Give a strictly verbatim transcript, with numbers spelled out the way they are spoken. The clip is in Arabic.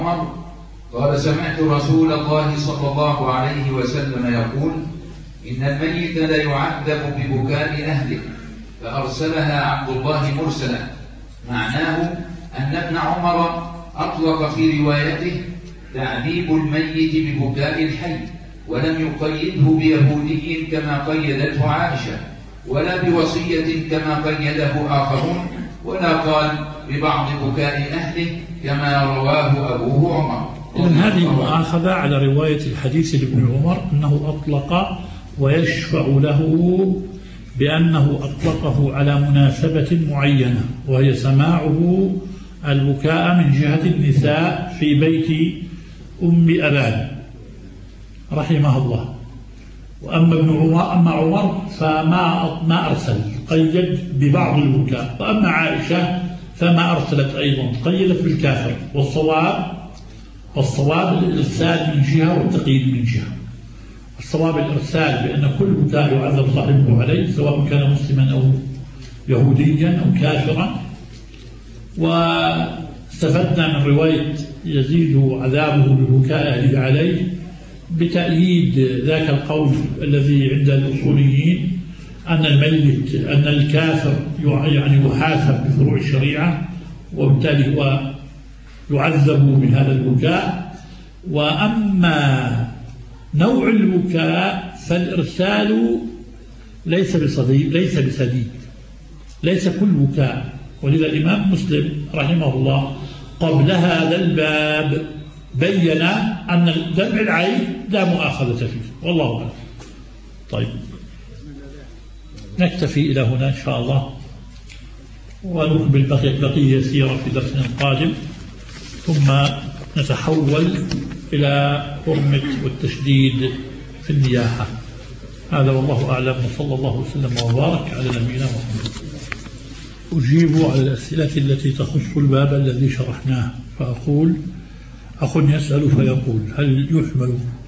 عمر قال: سمعت رسول الله صلى الله عليه وسلم يقول: إن الميت لا يعذب ببكاء أهله، فأرسلها عبد الله مرسلا. معناه أن ابن عمر أطلق في روايته تعذيب الميت ببكاء الحي، ولم يقيده بيهودي كما قيدته عائشة، ولا بوصية كما قيده آخرون، ولا قال ببعض بكاء أهله كما رواه أبوه عمر. إذن هذه مؤاخذة على رواية الحديث لابن عمر أنه أطلق ويشفع له بأنه أطلقه على مناسبة معينة، وهي سماعه البكاء من جهة النساء في بيت أم أبان رحمه الله. وأما ابن عمر أما عمر فما ما أرسل، قيد ببعض البكاء. وأما عائشة فما أرسلت أيضا، قيدت بالكافر. والصواب والصواب الإرسال من جهة والتقييد من جهة. الصواب الإرسال بأن كل بكاء يعذب صاحبه عليه، سواء كان مسلما أو يهوديا أو كافرا. واستفدنا من رواية يزيد عذابه ببكاء أهله عليه بتأييد ذاك القول الذي عند الأصوليين أن الميت أن الكافر يعني يحاسب بفروع الشريعة، وبالتالي هو يعذب بهذا البكاء. وأما نوع البكاء فالإرسال ليس بصديد ليس بسديد ليس كل بكاء. ولذا الإمام مسلم رحمه الله قبل هذا الباب بين أن دمع العين لا مؤاخذة فيه، والله أعلم. طيب، نكتفي إلى هنا إن شاء الله، ونكمل بقية يسيرة في درسنا القادم، ثم نتحول إلى حرمة والتشديد في النياحة. هذا والله أعلم، وصلى الله وسلم وبارك على نبينا محمد. أجيب على الأسئلة التي تخص الباب الذي شرحناه، فأقول: أخ يسأل فيقول: هل يحمل